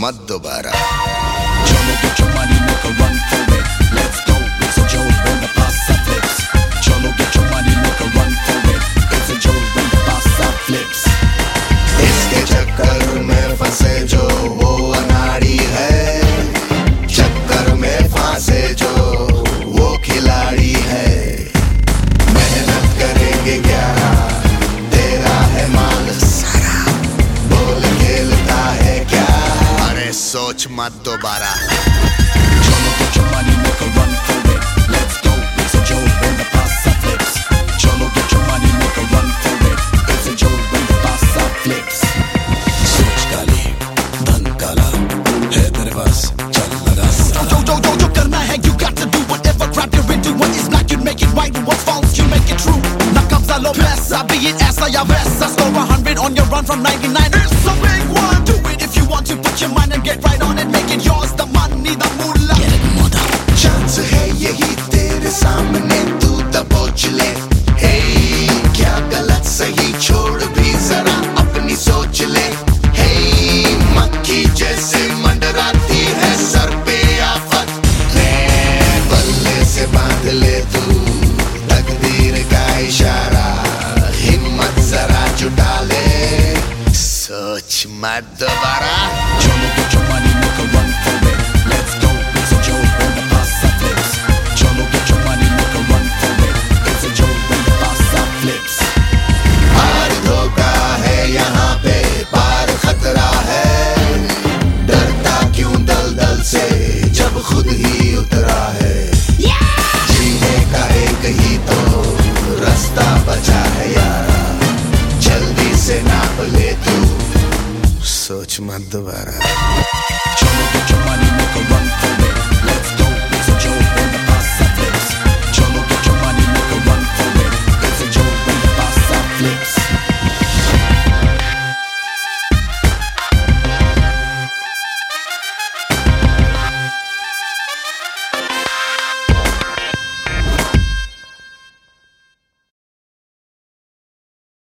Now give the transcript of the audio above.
मत दोबारा। Cholo, get your money, make a run for it. Let's go, it's a Joe when the pasta flips. Cholo, get your money, make a run for it. It's a Joe when the pasta flips. इसके चक्कर में फंसे जो वो अनाड़ी है, चक्कर में फांसे जो वो खिलाड़ी है। मेहनत करेंगे क्या, तेरा है माल सारा, बोल खेलता है क्या, अरे सोच मत दोबारा। Cholo, get your money, make a run for it. Let's go, it's a Joe when the pasta flips. Cholo, get your money, make a run for it. It's a Joe when the pasta flips. सोच काली, धन काला, है तेरे पास, चल लगा साला। जो करना है, you got to do whatever. Grab your into what is black, you make it white. What's false, you make it true. Na kabza lo pesa, be it essa ya vesa. Score 100 on your run from 99. It's a big one. Do it if you want to. Put your mind and get right on it. Make it yours. The money, the moolah. Get it, mother. Chance है यही तेरे सामने, तू दबोच ले। हे क्या गलत सही छोड़ भी जरा अपनी सोच ले। हे मक्खी जैसे मंडराती है सर पे आफत, बल्ले से बांध ले तू तकदीर का इशारा, हिम्मत जरा जुटा ले, सोच मत दोबारा। Cholo, get your money, make a run for it. Let's go, it's a Joe when the pasta flips. Cholo, get your money, make a run for it. It's a Joe when the pasta flips. पार धोखा है यहाँ पे, पार खतरा है, डरता क्यों दलदल से जब खुद ही उतरा है। जीने का एक ही तो रास्ता बचा है यारा, जल्दी से नाप ले तू, सोच मत दोबारा।